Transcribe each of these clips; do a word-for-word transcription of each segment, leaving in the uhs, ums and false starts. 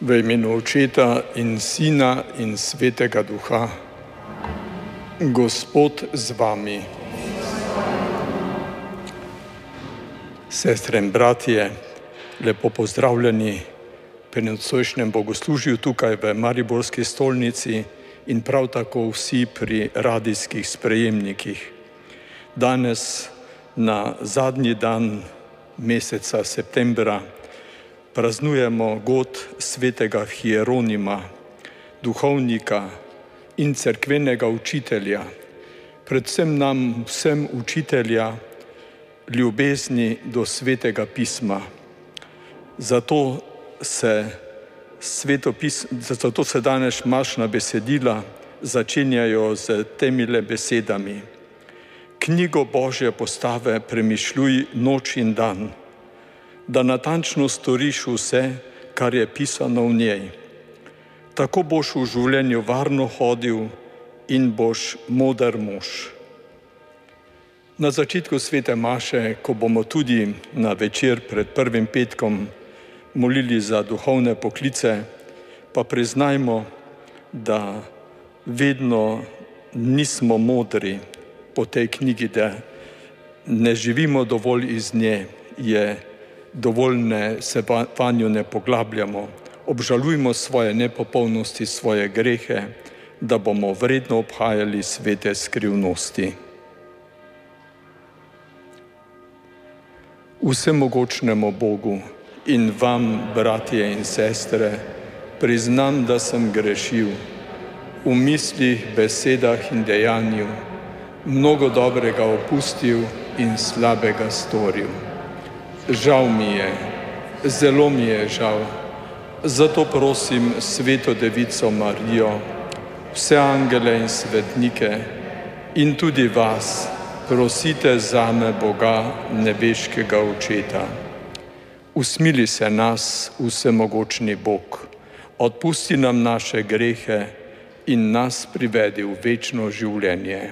V imenu Očeta in Sina in Svetega Duha. Gospod z vami. Sestre in bratje, lepo pozdravljeni pri nocojšnjem bogoslužju tukaj v Mariborski stolnici in prav tako vsi pri radijskih sprejemnikih. Danes, na zadnji dan meseca septembra, praznujemo god svetega Hieronima, duhovnika in cerkvenega učitelja, predvsem nam vsem učitelja ljubezni do svetega pisma. Zato se, zato se danes mašna besedila začenjajo z temile besedami. Knjigo Božje postave premišljuj noč in dan, da natančno storiš vse, kar je pisano v njej. Tako boš v življenju varno hodil in boš moder mož. Na začetku svete maše, ko bomo tudi na večer pred prvim petkom molili za duhovne poklice, pa priznajmo, da vedno nismo modri po tej knjigi, da ne živimo dovolj iz nje, je dovolj ne, se vanjo ne poglabljamo, obžalujmo svoje nepopolnosti, svoje grehe, da bomo vredno obhajali svete skrivnosti. Vsemogočnemu Bogu in vam, bratje in sestre, priznam, da sem grešil v mislih, besedah in dejanju, mnogo dobrega opustil in slabega storil. Žal mi je, zelo mi je žal, zato prosim Sveto Devico Marijo, vse angele in svetnike in tudi vas, prosite zame Boga, nebeškega Očeta. Usmili se nas, vsemogočni Bog, odpusti nam naše grehe in nas privedi v večno življenje.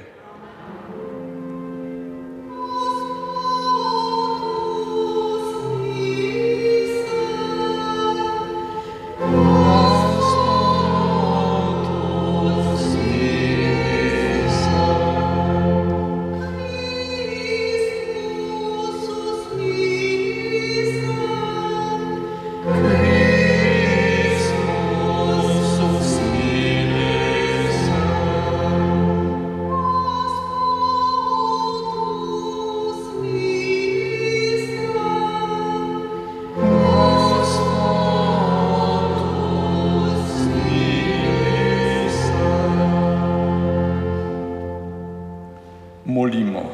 Molimo.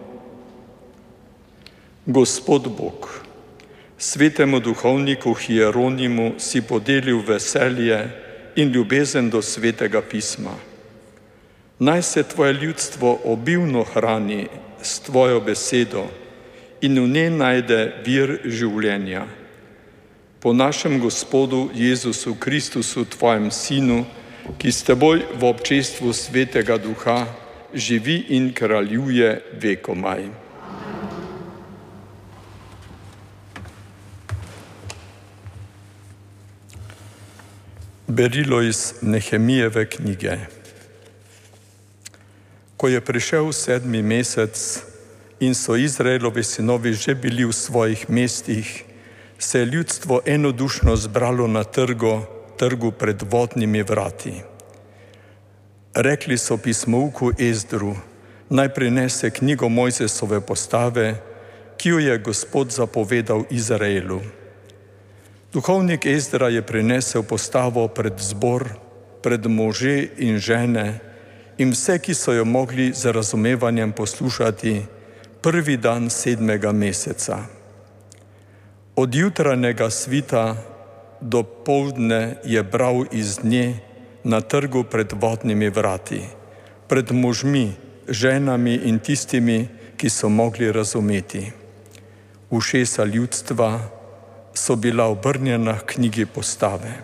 Gospod Bog, svetemu duhovniku Hieronimu si podelil veselje in ljubezen do svetega pisma. Naj se tvoje ljudstvo obilno hrani s tvojo besedo in v njej najde vir življenja. Po našem Gospodu Jezusu Kristusu, tvojem Sinu, ki s teboj v občestvu svetega Duha živi in kraljuje vekomaj. Berilo iz Nehemijeve knjige. Ko je prišel sedmi mesec in so Izraelovi sinovi že bili v svojih mestih, se je ljudstvo enodušno zbralo na trgu, trgu pred vodnimi vrati. Rekli so pismouku Ezdru, naj prinese knjigo Mojzesove postave, ki jo je Gospod zapovedal Izraelu. Duhovnik Ezdra je prinesel postavo pred zbor, pred može in žene in vse, ki so jo mogli z razumevanjem poslušati prvi dan sedmega meseca. Od jutranjega svita do poldne je bral iz nje na trgu pred vodnimi vrati, pred možmi, ženami in tistimi, ki so mogli razumeti. Ušesa ljudstva so bila obrnjena k knjigi postave.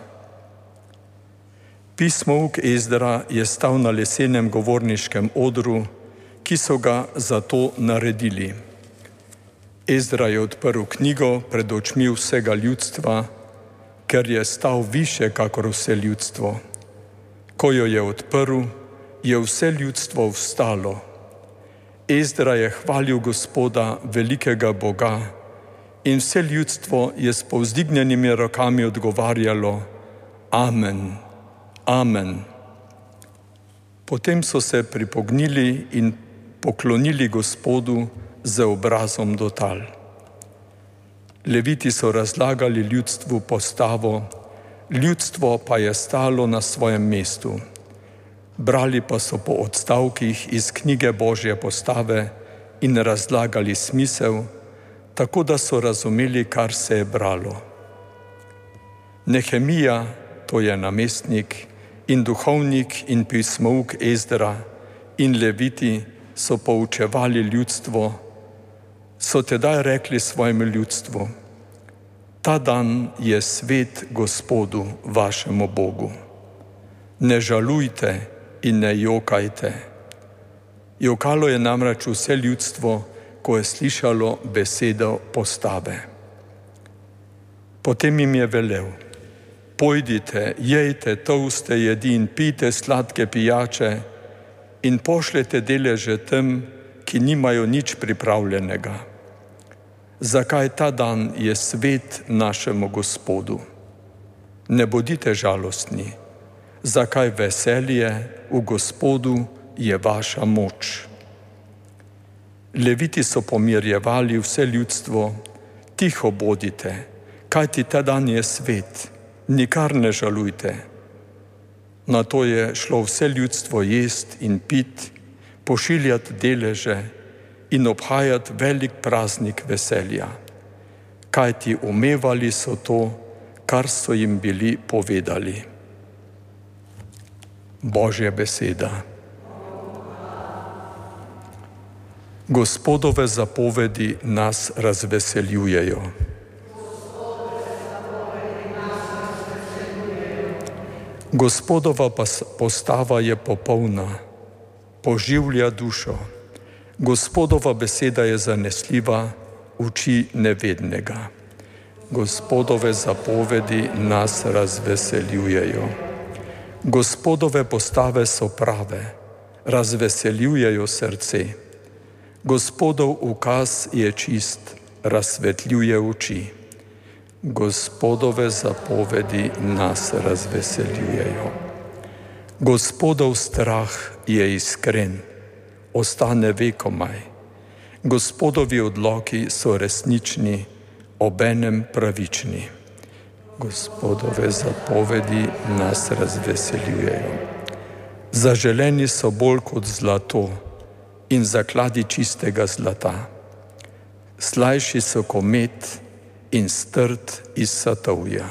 Pismouk Ezdra je stal na lesenem govorniškem odru, ki so ga zato naredili. Ezdra je odprl knjigo pred očmi vsega ljudstva, ker je stal više kakor vse ljudstvo. Ko jo je odprl, je vse ljudstvo vstalo. Ezdra je hvalil Gospoda, velikega Boga, in vse ljudstvo je s povzdignjenimi rokami odgovarjalo: Amen, amen. Potem so se pripognili in poklonili Gospodu z obrazom do tal. Leviti so razlagali ljudstvu postavo, ljudstvo pa je stalo na svojem mestu. Brali pa so po odstavkih iz knjige Božje postave in razlagali smisel, tako da so razumeli, kar se je bralo. Nehemija, to je namestnik, in duhovnik in pismouk Ezdra in Leviti so poučevali ljudstvo, so tedaj rekli svojemu ljudstvu: Ta dan je svet Gospodu, vašemu Bogu. Ne žalujte in ne jokajte. Jokalo je namreč vse ljudstvo, ko je slišalo besedo postave. Potem jim je velel: Pojdite, jejte tolste jedi in pijte sladke pijače in pošljete deleže tem, ki nimajo nič pripravljenega. Zakaj ta dan je svet našemu Gospodu? Ne bodite žalostni. Zakaj veselje v Gospodu je vaša moč? Leviti so pomirjevali vse ljudstvo: Tiho bodite, kajti ta dan je svet, nikar ne žalujte. Nato je šlo vse ljudstvo jest in pit, pošiljati deleže in obhajati velik praznik veselja, kajti umevali so to, kar so jim bili povedali. Božja beseda. Gospodove zapovedi nas razveseljujejo. Gospodova postava je popolna, poživlja dušo. Gospodova beseda je zanesljiva, uči nevednega. Gospodove zapovedi nas razveseljujejo. Gospodove postave so prave, razveseljujejo srce. Gospodov ukaz je čist, razsvetljuje oči. Gospodove zapovedi nas razveseljujejo. Gospodov strah je iskren, ostane vekomaj. Gospodovi odloki so resnični, obenem pravični. Gospodove zapovedi nas razveseljujejo. Zaželeni so bolj kot zlato in zakladi čistega zlata. Slajši so komet in strt iz satovja.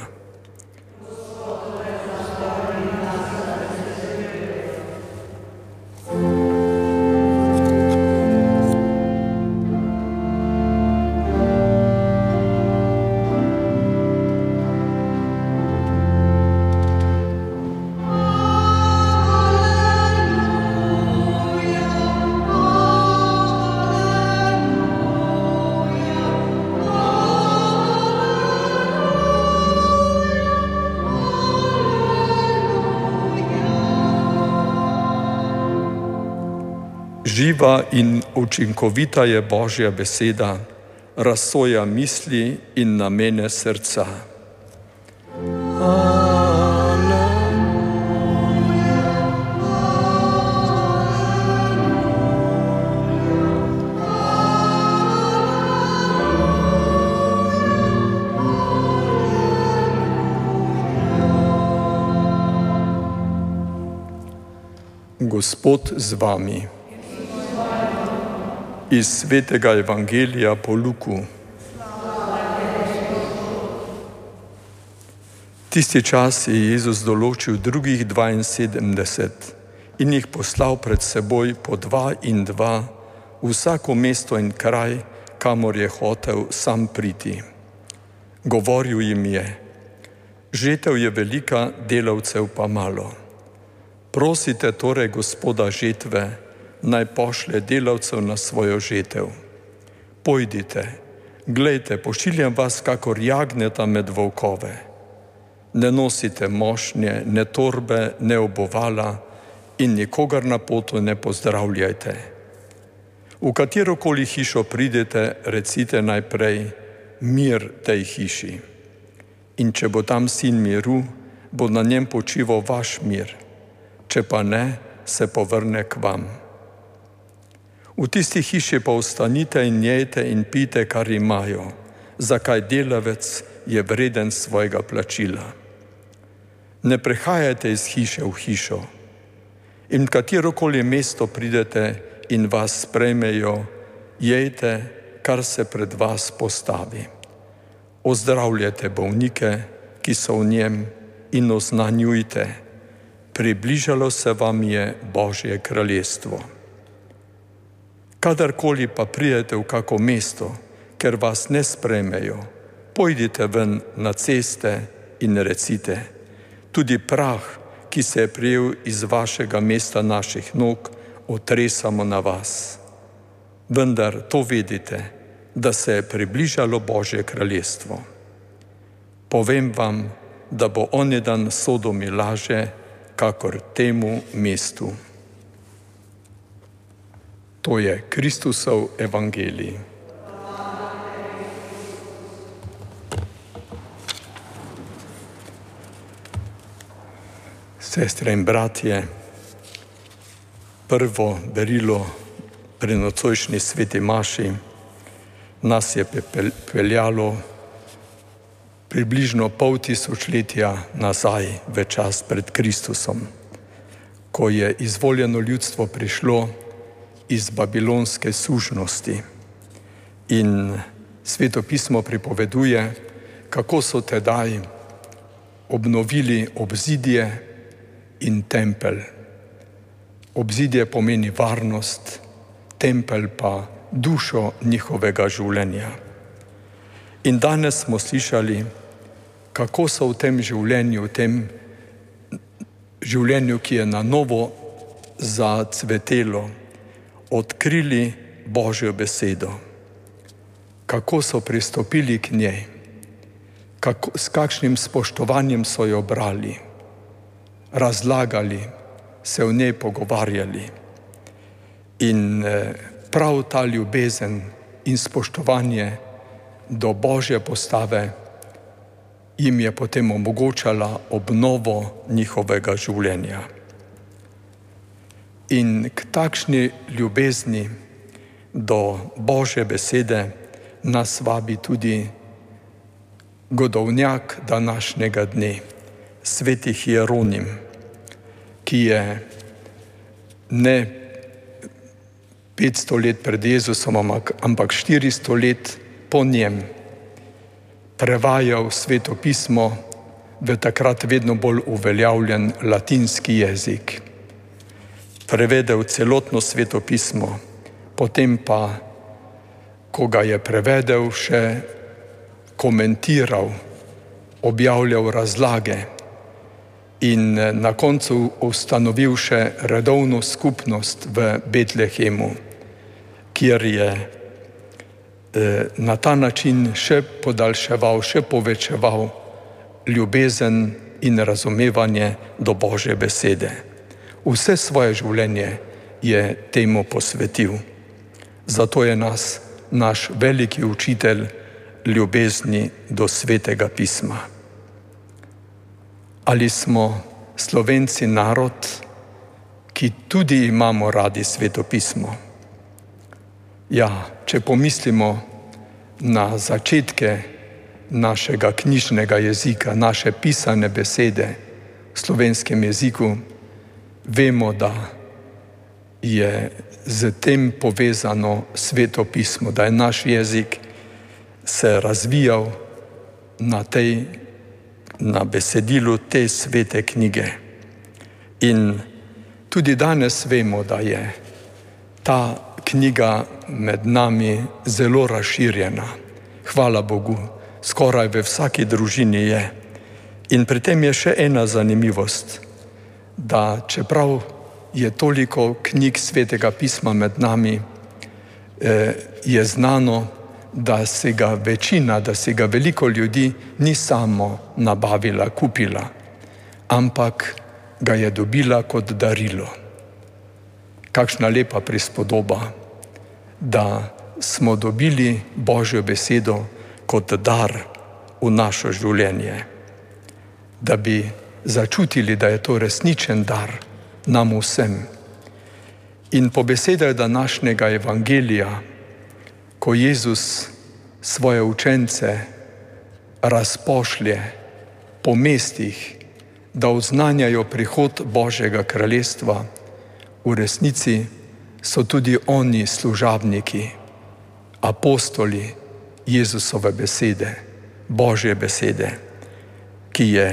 Živa in učinkovita je Božja beseda, razsoja misli in namene srca. Gospod z vami. Iz svetega evangelija po Luku. Tisti čas je Jezus določil drugih dvainsedemdeset in jih poslal pred seboj po dva in dva v vsako mesto in kraj, kamor je hotel sam priti. Govoril jim je: žetev je velika, delavcev pa malo. Prosite torej Gospoda žetve, naj pošlje delavcev na svojo žetev. Pojdite, glejte, pošiljam vas kakor jagnjeta med volkove. Ne nosite mošnje, ne torbe, ne obuvala in nikogar na potu ne pozdravljajte. V katerokoli hišo pridete, recite najprej mir tej hiši. In če bo tam sin miru, bo na njem počival vaš mir. Če pa ne, se povrne k vam. V tisti hiši pa ostanite in jejte in pite, kar imajo, zakaj delavec je vreden svojega plačila. Ne prehajajte iz hiše v hišo. In v katerokoli mesto pridete in vas sprejmejo, jejte, kar se pred vas postavi. Ozdravljajte bolnike, ki so v njem, in oznanjujte, približalo se vam je Božje kraljestvo. Kadarkoli pa pridete v kako mesto, ker vas ne sprejmejo, pojdite ven na ceste in recite, tudi prah, ki se je prijel iz vašega mesta naših nog, otresamo na vas. Vendar to vedite, da se je približalo Božje kraljestvo. Povem vam, da bo oni dan Sodomi laže, kakor temu mestu. To je Kristusov evangelij. Sestre in bratje, prvo berilo pri nocojšnji sveti maši nas je peljalo približno pol tisočletja nazaj v čas pred Kristusom, ko je izvoljeno ljudstvo prišlo iz babilonske sužnosti. In Sveto pismo pripoveduje, kako so tedaj obnovili obzidje in tempelj. Obzidje pomeni varnost, tempelj pa dušo njihovega življenja. In danes smo slišali, kako so v tem življenju, v tem življenju, ki je na novo zacvetelo, odkrili Božjo besedo. Kako so pristopili k njej, kako, s kakšnim spoštovanjem so jo brali, razlagali, se o njej pogovarjali. In prav ta ljubezen in spoštovanje do Božje postave jim je potem omogočala obnovo njihovega življenja. In k takšni ljubezni do Božje besede nas vabi tudi godovnjak današnjega dne, sveti Hieronim, ki je ne petsto let pred Jezusom, ampak štiristo let po njem prevajal Sveto pismo v takrat vedno bolj uveljavljen latinski jezik. Prevedel celotno Sveto pismo, potem pa, ko ga je prevedel, še komentiral, objavljal razlage in na koncu ustanovil še redovno skupnost v Betlehemu, kjer je na ta način še podaljševal, še povečeval ljubezen in razumevanje do Božje besede. Vse svoje življenje je temu posvetil. Zato je nas naš veliki učitelj ljubezni do Svetega pisma. Ali smo Slovenci narod, ki tudi imamo radi Sveto pismo? Ja, če pomislimo na začetke našega knjižnega jezika, naše pisane besede v slovenskem jeziku, vemo, da je z tem povezano Sveto pismo, da je naš jezik se razvijal na, tej, na besedilu te svete knjige. In tudi danes vemo, da je ta knjiga med nami zelo razširjena. Hvala Bogu, skoraj v vsaki družini je. In pri tem je še ena zanimivost, da čeprav je toliko knjig Svetega pisma med nami, je znano, da se ga večina, da se ga veliko ljudi ni samo nabavila, kupila, ampak ga je dobila kot darilo. Kakšna lepa prispodoba, da smo dobili Božjo besedo kot dar v našo življenje, da bi začutili, da je to resničen dar nam vsem. In po besedah današnjega evangelija, ko Jezus svoje učence razpošlje po mestih, da oznanjajo prihod Božjega kraljestva, v resnici so tudi oni služabniki, apostoli Jezusove besede, Božje besede, ki je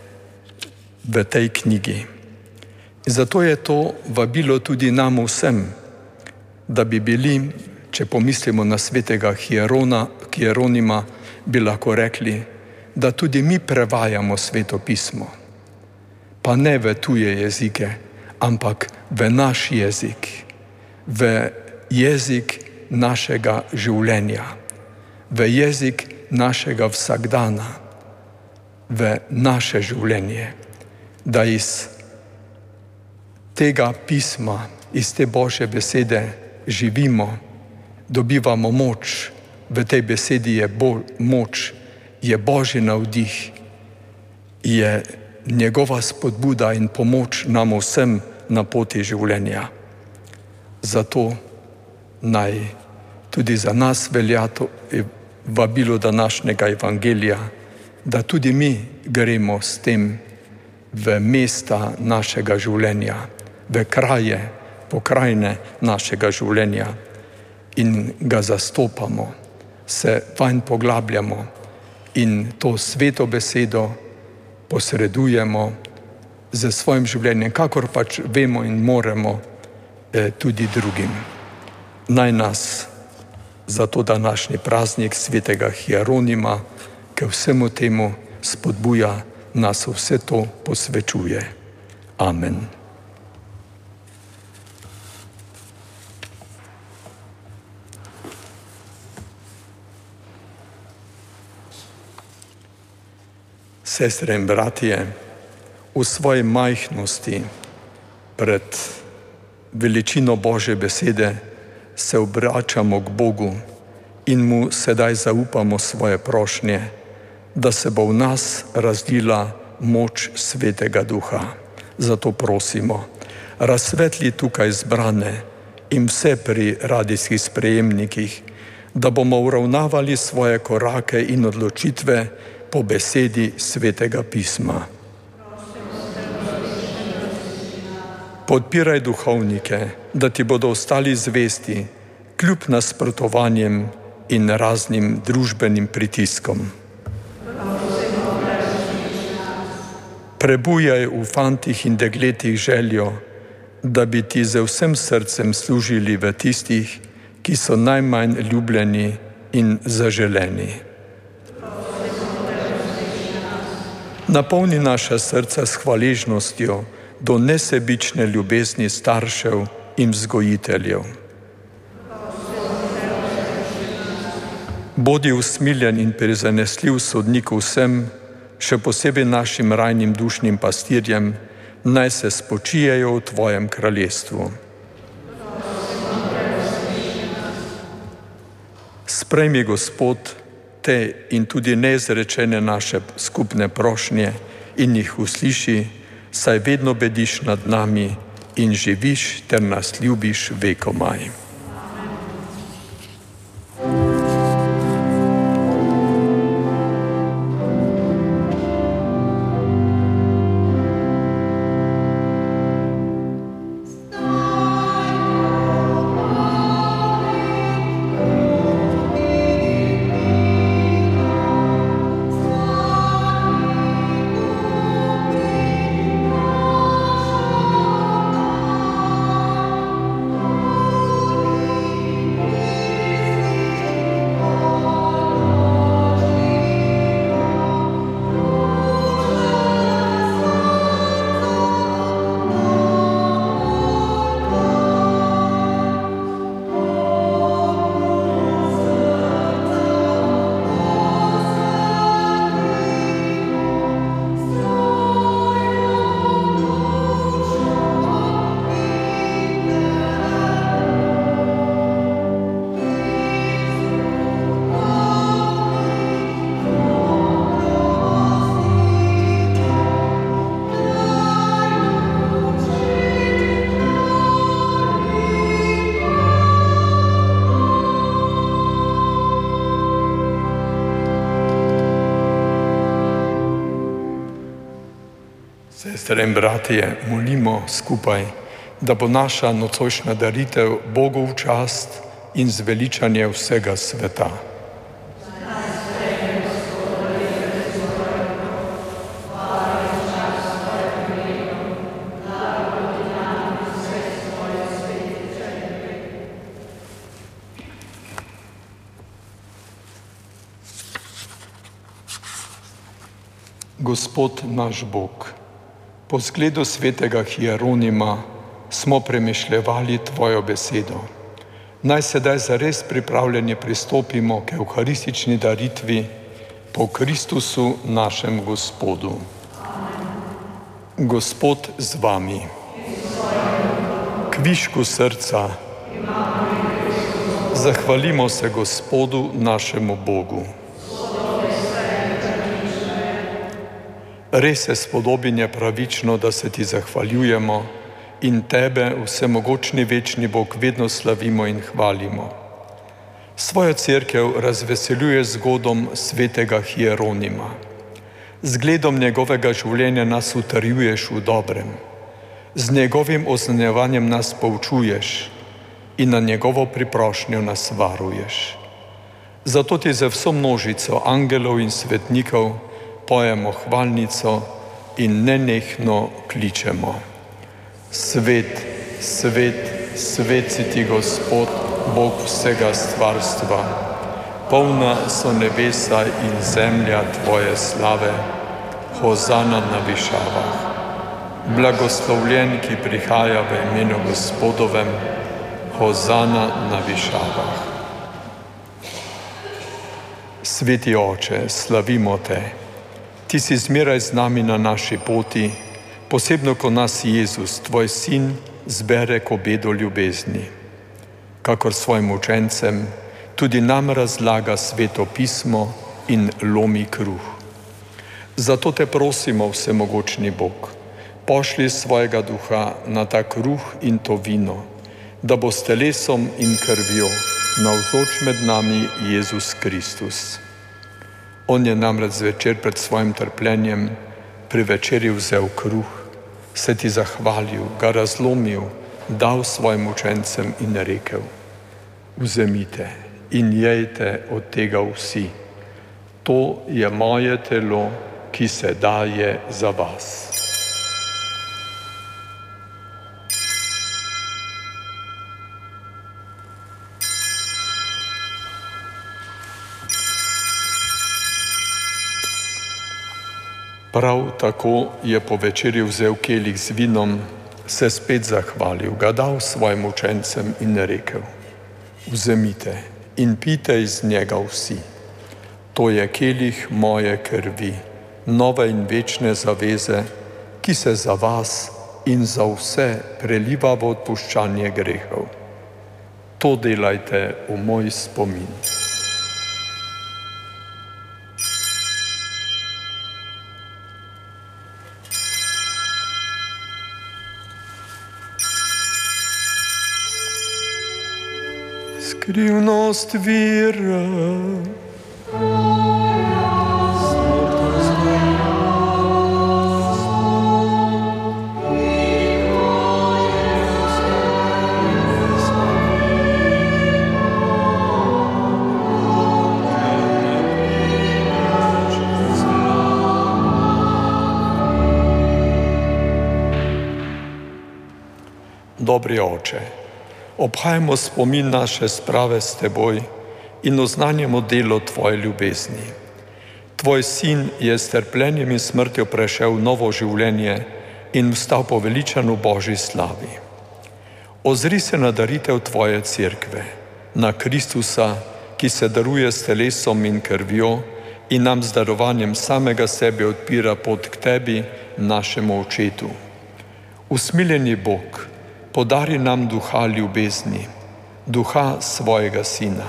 v tej knjigi. Zato je to vabilo tudi nam vsem, da bi bili, če pomislimo na svetega Hierona, Hieronima, bi lahko rekli, da tudi mi prevajamo Sveto pismo, pa ne v tuje jezike, ampak v naš jezik, v jezik našega življenja, v jezik našega vsakdana, v naše življenje, da iz tega pisma, iz te Božje besede živimo, dobivamo moč. V tej besedi je bo, moč, je Božji navdih, je njegova spodbuda in pomoč nam vsem na poti življenja. Zato naj tudi za nas velja to vabilo današnjega evangelija, da tudi mi gremo s tem v mesta našega življenja, v kraje, pokrajine našega življenja in ga zastopamo, se vanj poglabljamo in to sveto besedo posredujemo z svojim življenjem, kakor pač vemo in moremo eh, tudi drugim. Naj nas za to današnji praznik svetega Hieronima k vsemu temu spodbuja, nas vse to posvečuje. Amen. Sestre in bratje, v svoji majhnosti pred veličino Božje besede se obračamo k Bogu in mu sedaj zaupamo svoje prošnje, da se bo v nas razlila moč Svetega Duha. Zato prosimo, razsvetli tukaj zbrane in vse pri radijskih sprejemnikih, da bomo uravnavali svoje korake in odločitve po besedi Svetega pisma. Podpiraj duhovnike, da ti bodo ostali zvesti kljub nasprotovanjem in raznim družbenim pritiskom. Prebujaj v fantih in dekletih željo, da bi ti z vsem srcem služili v tistih, ki so najmanj ljubljeni in zaželeni. Napolni naša srca s hvaležnostjo do nesebične ljubezni staršev in vzgojiteljev. Bodi usmiljen in prizanesljiv sodnik vsem, še posebej našim rajnim dušnim pastirjem, naj se spočijejo v tvojem kraljestvu. Sprejmi, Gospod, te in tudi neizrečene naše skupne prošnje in jih usliši, saj vedno bediš nad nami in živiš ter nas ljubiš vekomaj. Oh Sestre in bratje, molimo skupaj, da bo naša nocojšnja daritev Bogu v čast in zveličanje vsega sveta. Gospod naš Bog, po zgledu svetega Hieronima smo premišljevali Tvojo besedo. Naj sedaj zares pripravljeni pristopimo k evharistični daritvi po Kristusu našem Gospodu. Gospod z vami. Kvišku srca. Zahvalimo se Gospodu našemu Bogu. Res je spodobin je pravično, da se ti zahvaljujemo in tebe, vsemogočni večni Bog, vedno slavimo in hvalimo. Svojo cerkev razveseljuje zgodom svetega Hieronima. Zgledom njegovega življenja nas utrjuješ v dobrem. Z njegovim oznanjevanjem nas poučuješ in na njegovo priprošnjo nas varuješ. Zato ti za vso množico angelov in svetnikov pojemo hvalnico in nenehno kličemo. Svet, svet, svet si ti Gospod, Bog vsega stvarstva. Polna so nebesa in zemlja tvoje slave. Hozana na višavah. Blagoslovljen, ki prihaja v imenu Gospodovem. Hozana na višavah. Sveti Oče, slavimo te. Ti si zmeraj z nami na naši poti, posebno ko nas Jezus, tvoj sin, zbere k obedu ljubezni. Kakor svojim učencem, tudi nam razlaga Sveto pismo in lomi kruh. Zato te prosimo, vsemogočni Bog, pošlji svojega duha na ta kruh in to vino, da bo s telesom in krvjo navzoč med nami Jezus Kristus. On je namreč zvečer pred svojim trpljenjem pri večeri vzel kruh, se ti zahvalil, ga razlomil, dal svojim učencem in rekel: vzemite in jejte od tega vsi. To je moje telo, ki se daje za vas. Prav tako je po večeri vzel kelih z vinom, se spet zahvalil, ga dal svojim učencem in rekel: vzemite in pijte iz njega vsi. To je kelih moje krvi, nove in večne zaveze, ki se za vas in za vse preliva v odpuščanje grehov. To delajte v moj spomin. Skrivnost vira. Dobri Oče, obhajamo spomin naše sprave s teboj in oznanjamo delo tvoje ljubezni. Tvoj sin je s trpljenjem in smrtjo prešel novo življenje in vstal poveličan v Božji slavi. Ozri se na daritev tvoje cerkve, na Kristusa, ki se daruje s telesom in krvjo in nam z darovanjem samega sebe odpira pot k tebi, našemu očetu. Usmiljeni Bog, podari nam duha ljubezni, duha svojega sina.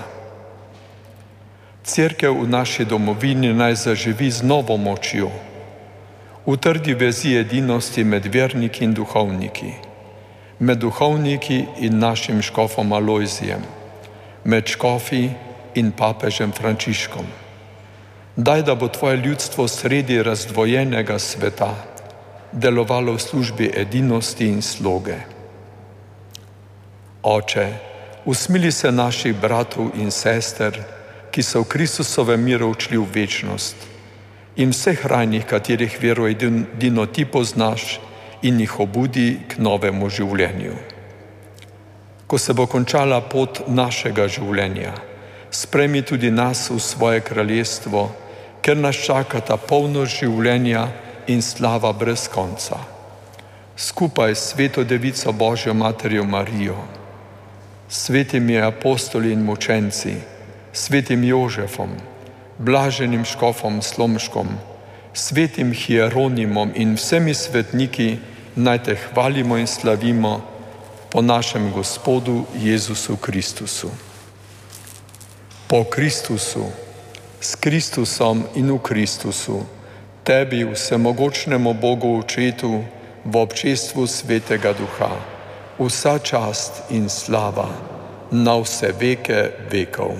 Cerkev v naši domovini naj zaživi z novo močjo. Utrdi vezi edinosti med verniki in duhovniki, med duhovniki in našim škofom Alojzijem, med škofi in papežem Frančiškom. Daj, da bo tvoje ljudstvo sredi razdvojenega sveta delovalo v službi edinosti in sloge. Oče, usmili se naših bratov in sester, ki so v Kristusovem miru odšli v večnost, in vseh rajnih, katerih vero edino ti poznaš, in jih obudi k novemu življenju. Ko se bo končala pot našega življenja, sprejmi tudi nas v svoje kraljestvo, ker nas čakata polnost življenja in slava brez konca. Skupaj s sveto devico Božjo Materjo Marijo, svetimi apostoli in mučenci, svetim Jožefom, blaženim škofom Slomškom, svetim Hieronimom in vsemi svetniki, naj te hvalimo in slavimo po našem Gospodu Jezusu Kristusu. Po Kristusu, s Kristusom in v Kristusu, tebi, vsemogočnemu Bogu Očetu, v občestvu Svetega Duha, vsa čast in slava na vse veke vekov.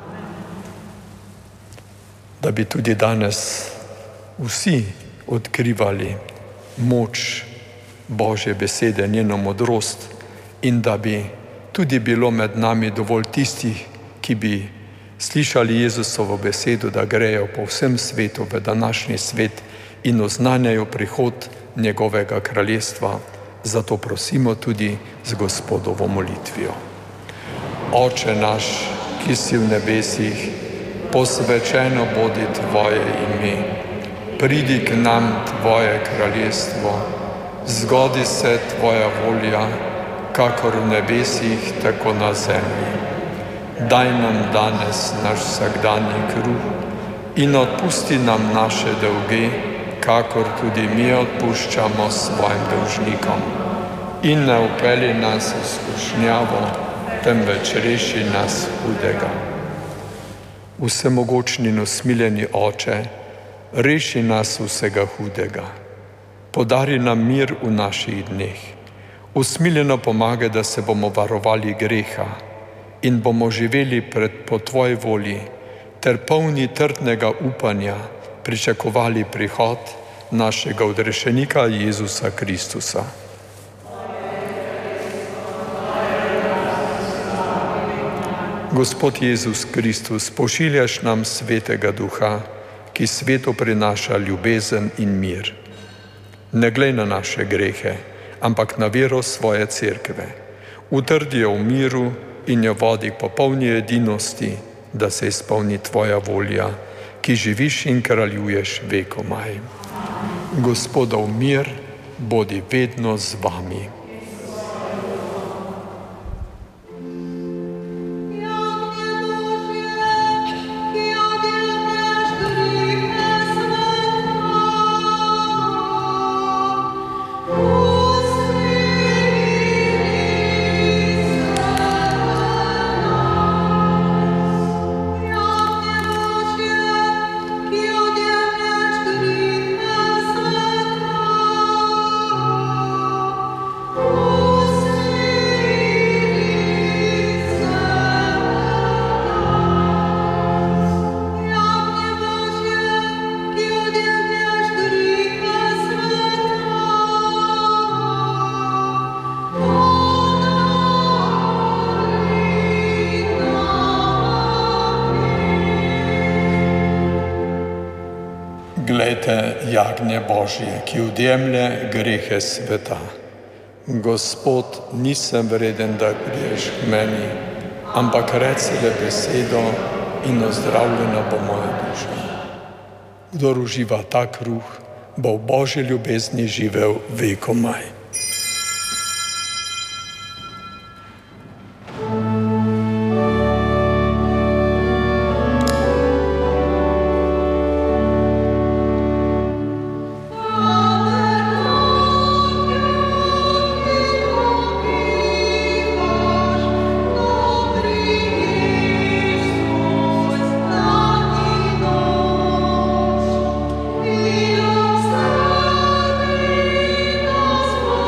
Da bi tudi danes vsi odkrivali moč Božje besede, njeno modrost, in da bi tudi bilo med nami dovolj tistih, ki bi slišali Jezusovo besedo, da grejo po vsem svetu v današnji svet in oznanjajo prihod njegovega kraljestva. Zato prosimo tudi z Gospodovo molitvijo. Oče naš, ki si v nebesih, posvečeno bodi tvoje ime, pridi k nam tvoje kraljestvo, zgodi se tvoja volja, kakor v nebesih, tako na zemlji. Daj nam danes naš vsakdanji kruh in odpusti nam naše dolge, kakor tudi mi odpuščamo svojim dolžnikom. In ne vpelji nas v skušnjavo, temveč reši nas hudega. Vsemogočni in usmiljeni Oče, reši nas vsega hudega. Podari nam mir v naših dneh. Usmiljeno pomagaj, da se bomo varovali greha in bomo živeli pred po tvoji volji, ter polni trdnega upanja pričakovali prihod našega odrešenika Jezusa Kristusa. Gospod Jezus Kristus, pošiljaš nam Svetega Duha, ki svetu prinaša ljubezen in mir. Ne glej na naše grehe, ampak na vero svoje cerkve. Utrdi jo v miru in jo vodi k popolni edinosti, da se izpolni tvoja volja, ki živiš in kraljuješ vekomaj. Gospodov mir bodi vedno z vami. Glejte, jagnje Božje, ki odjemlje grehe sveta. Gospod, nisem vreden, da prideš k meni, ampak reci le besedo in ozdravljena bo moja duša. Kdor uživa ta kruh, bo v Božji ljubezni živel vekomaj. Thank you.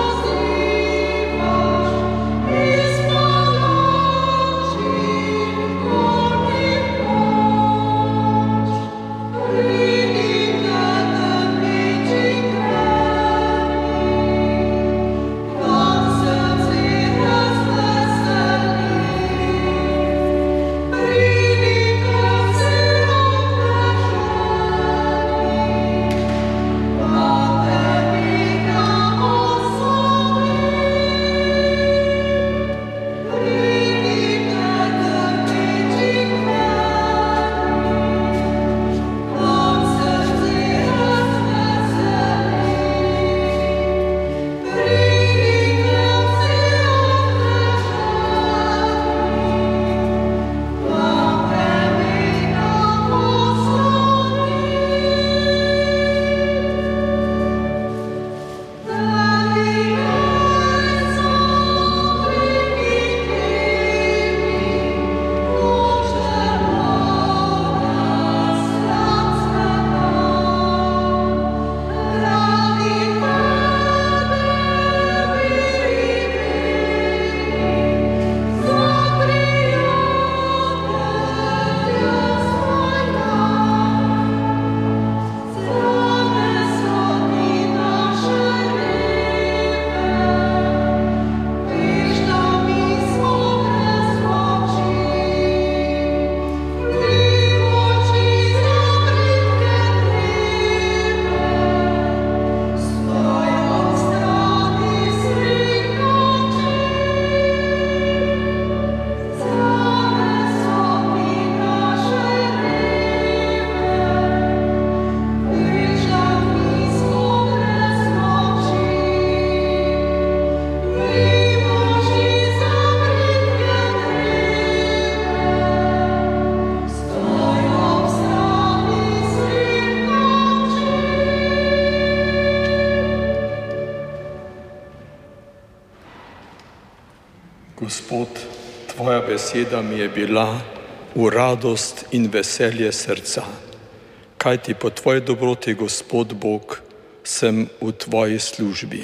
Gospod, tvoja beseda mi je bila v radost in veselje srca, kajti po tvoji dobroti, Gospod Bog, sem v tvoji službi.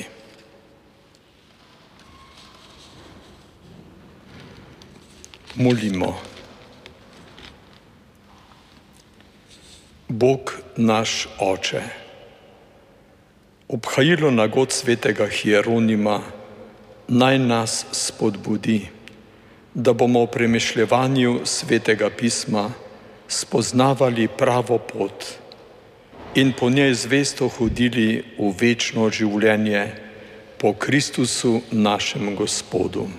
Molimo. Bog naš Oče, obhajilo nagod svetega Hieronima naj nas spodbudi, da bomo v premišljevanju svetega pisma spoznavali pravo pot in po njej zvesto hodili v večno življenje po Kristusu našem Gospodu.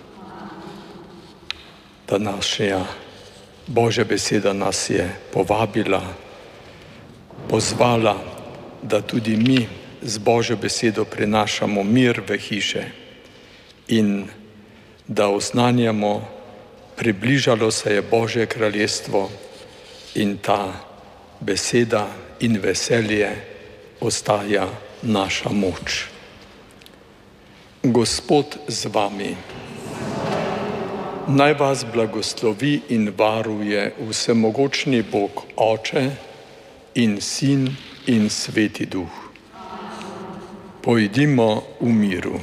Današnja Božja beseda nas je povabila, pozvala, da tudi mi z Božjo besedo prinašamo mir v hiše in da oznanjamo, približalo se je Božje kraljestvo in ta beseda in veselje ostaja naša moč. Gospod z vami. Naj vas blagoslovi in varuje vsemogočni Bog Oče in Sin in Sveti Duh. Pojdimo v miru.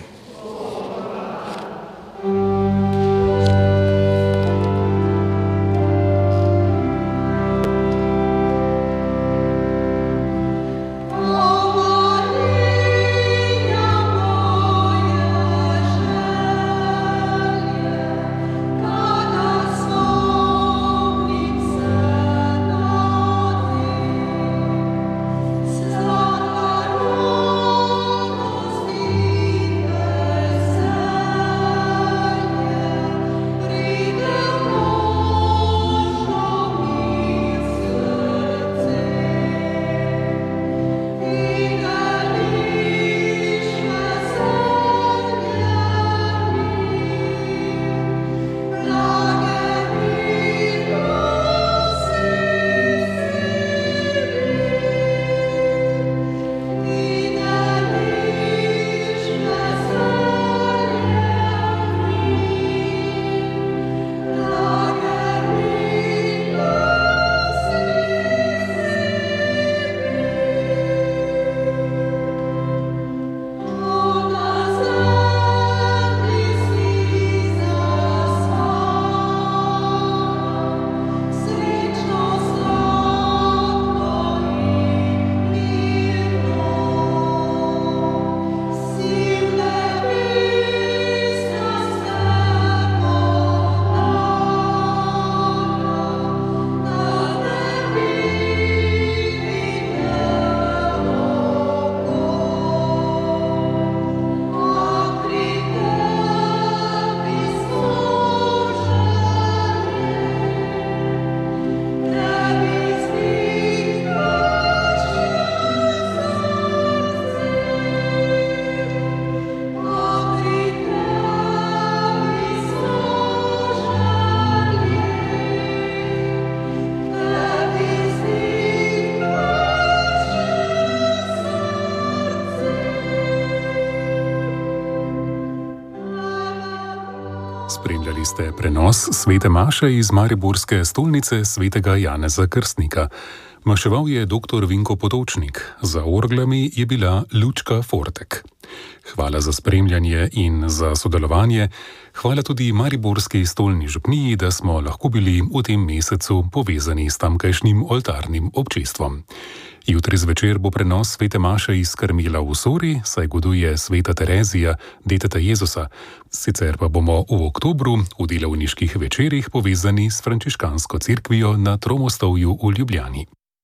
Spremljali ste prenos svete maše iz mariborske stolnice svetega Janeza Krstnika. Maševal je doktor Vinko Potočnik, za orglami je bila Lučka Fortek. Hvala za spremljanje in za sodelovanje. Hvala tudi mariborski stolni župniji, da smo lahko bili v tem mesecu povezani s tamkajšnjim oltarnim občestvom. Jutri zvečer bo prenos svete maše iz Karmela v Sori, saj goduje sveta Terezija, deteta Jezusa. Sicer pa bomo v oktobru v delavniških večerih povezani s frančiškansko cerkvijo na Tromostovju v Ljubljani.